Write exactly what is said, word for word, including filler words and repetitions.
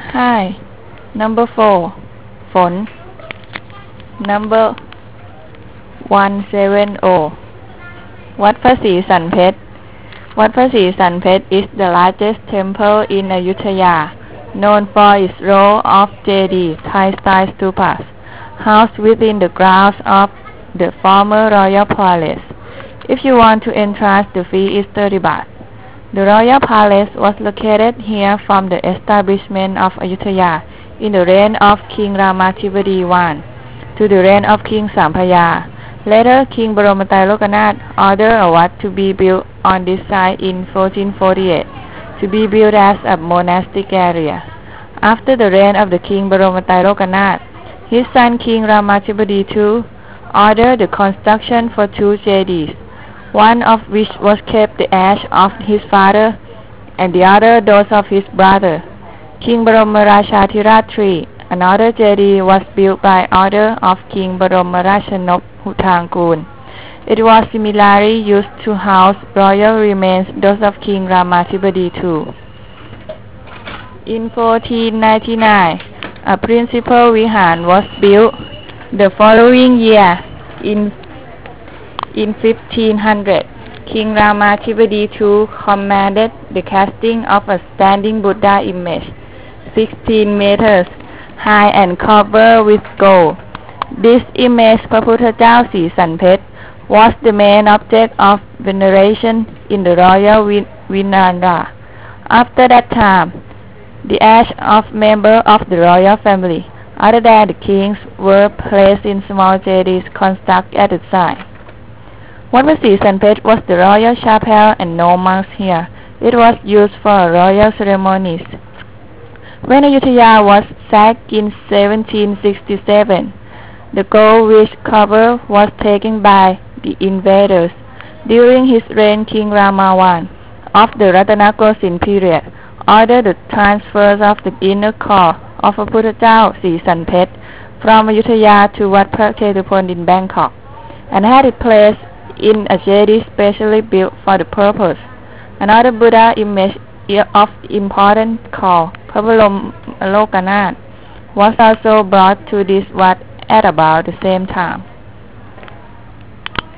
Hi. Number four ฝน Number one seventy วัดพระศรีสันเพชร วัดพระศรีสันเพชร is the largest temple in Ayutthaya, known for its row of Jedi Thai-style stupas, housed within the grounds of the former royal palace. If you want to entrance, the fee is thirty baht. The royal palace was located here from the establishment of Ayutthaya in the reign of King Ramathibodi the first to the reign of King Sampaya. Later, King Boromatai Lokanath ordered a wat to be built on this site in fourteen forty-eight, to be built as a monastic area. After the reign of the King Boromatai Lokanath, his son King Ramathibodi the second ordered the construction for two jedis, one of which was kept the ash of his father, and the other those of his brother, King Boromarashathiraj the third. Another jedi was built by order of King Boromarashanop Hutangul. It was similarly used to house royal remains, those of King Ramathibodi the second. In fourteen ninety-nine, a principal vihan was built. The following year, in in fifteen hundred, King Ramathibodi the second commanded the casting of a standing Buddha image, sixteen meters high and covered with gold. This image, พระพุทธเจ้าศรีสันเพชร was the main object of veneration in the royal Vinara. After that time, the ashes of members of the royal family, other than the kings, were placed in small jedis constructed at the site. วัดพระศรีสันเพชร was the royal chapel and no monks here. It was used for royal ceremonies. When Ayutthaya was sacked in seventeen sixty-seven, the gold which covered was taken by the invaders. During his reign, King Rama the first of the Ratanakosin period ordered the transfer of the inner core of พระพุทธเจ้าศรีสันเพชร from Ayutthaya to Wat Phra Chetupon in Bangkok, and had it placed in a jedi specially built for the purpose. Another Buddha image of importance called พระบรมโลกนาถ was also brought to this Wat at about the same time.